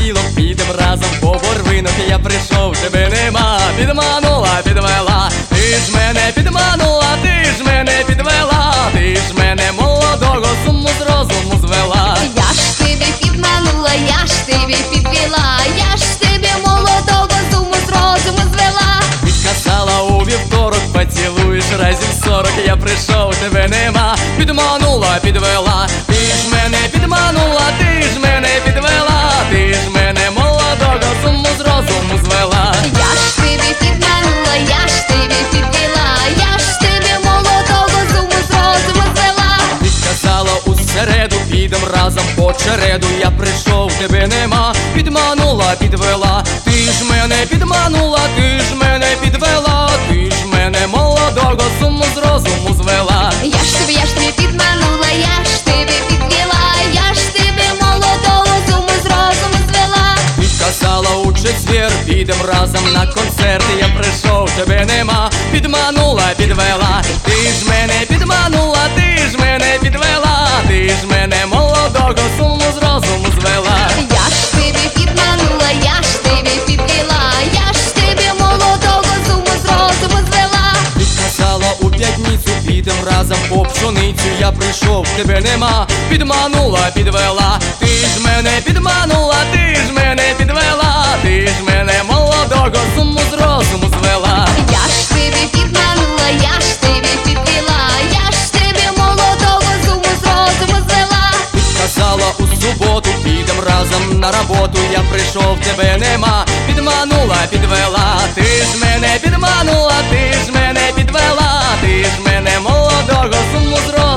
понеділок, підем разом по борвинок. Я прийшов, тебе нема, підманула, підвела. Ти ж мене підманула, ти ж мене підвела. Ти ж мене молодого суму з розуму звела. Я ж тебе підманула, я ж тебе підвела. Я ж тебе молодого суму з розуму звела. Підказала у вівторок, поцілуєш разів 40. Я прийшов, тебе нема, підманула, підвела. Ти ж мене підманула, ти ж мене підвела. Ти ж мене молодого суму з розуму звела. Я ж тебе підманула, я ж тебе підвела. Я ж тебе молодого суму з розуму звела. Підказала у середу, підем разом по череду. Я прийшов, тебе нема, підманула, підвела. Ти ж мене підманула, ти ж мене підвела. Ти ж мене молодого суму з розуму звела. Я ж тебе підманула, я ж тебе підвела. Я ж тебе молодого суму з розуму звела. Підказала у четвер, підем разом на концерт. Я прийшов, тебе нема, підманула, підвела. Ти ж мене підманула, ти ж мене підвела. Ти ж мене молодого суму з розуму звела. Я ж тебе підманула, я ж тебе підвела. Я ж тебе молодого суму з розуму звела. Підказала у п'ятницю, підем разом по пшеницю. Я прийшов, тебе нема, підманула, підвела. Ти ж мене підманула, ти ж мене підвела. Ти ж мене молодого суму з розуму звела. Я ж тебе підманула, я ж тебе підвела. Я ж тебе молодого суму з розуму звела. Підказала у суботу, підем разом на роботу. Я прийшов, тебе нема, підманула, підвела. Ти ж мене підманула, ти ж мене підвела. Ти ж мене молодого суму з розуму